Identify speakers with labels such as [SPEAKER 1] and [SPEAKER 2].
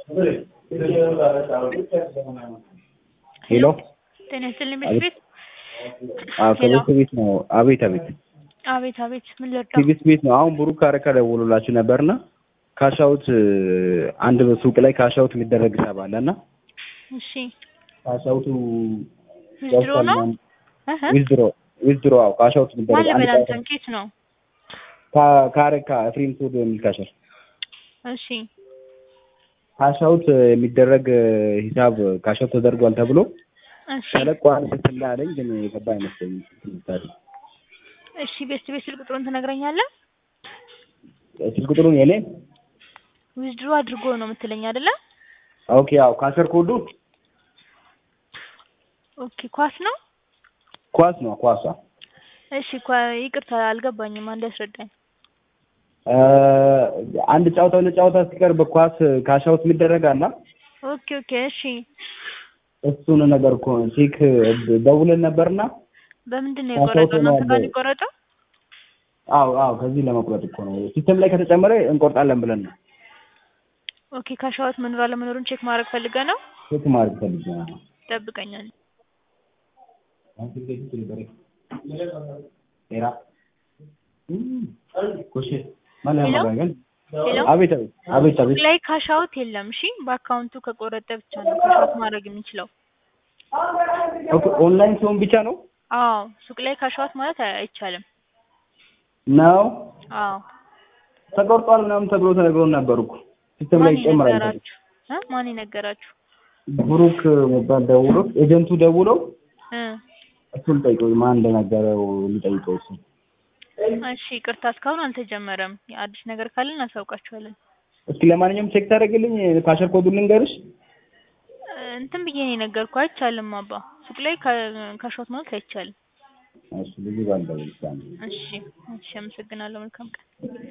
[SPEAKER 1] ሄሎ
[SPEAKER 2] ጤና ይስጥልኝ ቤት
[SPEAKER 1] ከቤት ቤት ነው። አቤት አቤት
[SPEAKER 2] አቤት አቤት ምን ልርዳው?
[SPEAKER 1] ከቤት ቤት ነው። አሁን ብሩክ ካረካ ደውሎላችሁ ነበርና ካሻውት አንድ ሱቅ ላይ ካሻውት የሚደረግ ሂሳብ አለና
[SPEAKER 2] እሺ
[SPEAKER 1] ካሻውቱ
[SPEAKER 2] ዊዝድሮ ነው
[SPEAKER 1] ዊዝድሮ አዎ ካሻውት የሚደረግ
[SPEAKER 2] አንድ በላንተን ኬት ነው
[SPEAKER 1] ካረካ ፍሪም ፉድ የሚልካሻል
[SPEAKER 2] እሺ
[SPEAKER 1] ካሻውት የሚደረግ ሂሳብ ካሻውት ተደርጓል ተብሎ
[SPEAKER 2] እሺ
[SPEAKER 1] ተለቋል ስትላለኝ ግን የገባ አይመስለኝም።
[SPEAKER 2] እሺ ቤት ስልክ ቁጥሩን ትነግረኛለህ?
[SPEAKER 1] ስልክ ቁጥሩን የኔ
[SPEAKER 2] ዊዝድሮ አድርጎ ነው የምትለኝ አይደለ?
[SPEAKER 1] ኦኬ አዎ ካሸር ኮዱ
[SPEAKER 2] ኦኬ ኳስ ነው
[SPEAKER 1] ኳሷ
[SPEAKER 2] እሺ ይቅርታ አልገባኝም አንድ ያስረዳኝ።
[SPEAKER 1] አንድ ጨዋታ ሲቀር በኳስ ካሻውት የሚደረጋልና
[SPEAKER 2] ኦኬ እሺ
[SPEAKER 1] እሱን ነገር እኮ ቼክ ደውለን ነበርና
[SPEAKER 2] በምንድን ነው የቆረጠው? እናንተ ጋር የቆረጠው?
[SPEAKER 1] አዎ ከዚህ ለመቁረጥ እኮ ነው ሲስተም ላይ ከተጨመረ እንቆርጣለን ብለን ነው።
[SPEAKER 2] ኦኬ ካሻውት መኖር አለመኖሩን ቼክ ማድረግ ፈልገህ ነው?
[SPEAKER 1] ቼክ ማድረግ ፈልገህ ነው።
[SPEAKER 2] ጠብቀኛል።
[SPEAKER 1] አቤት
[SPEAKER 2] ላይ ካሻውት የለም። እሺ በአካውንቱ ከቆረጠ ብቻ ነው ካሻውት ማድረግ የሚችለው።
[SPEAKER 1] ኦኬ ኦንላይን ሲሆን ብቻ ነው?
[SPEAKER 2] አዎ ሱቅ ላይ ካሻውት ማለት አይቻልም
[SPEAKER 1] ነው?
[SPEAKER 2] አዎ
[SPEAKER 1] ተቆርጧል ምናምን ተብሎ ተነግሮን ነበር እኮ ሲስተም ላይ ይጨምራል።
[SPEAKER 2] ማን ይነገራችሁ?
[SPEAKER 1] ብሩክ መባል ደውሎ ኤጀንቱ ደውሎ እሱን ጠይቀው ማን እንደነገረው ሊጠይቀው እሱ።
[SPEAKER 2] እሺ ይቅርታ እስካሁን አልተጀመረም። አዲስ ነገር ካለ እናሳውቃችኋለን።
[SPEAKER 1] እስኪ ለማንኛውም ቼክ ታደርግልኝ ካሸር ኮዱን ልንገርሽ?
[SPEAKER 2] እንትን ብዬ ነው የነገርኩህ። አይቻልም አባ ሱቅ ላይ ካሻውት ማለት አይቻልም።
[SPEAKER 1] እሺ ልጅ ባልደውል
[SPEAKER 2] እሺ አመሰግናለሁ። መልካም ቀን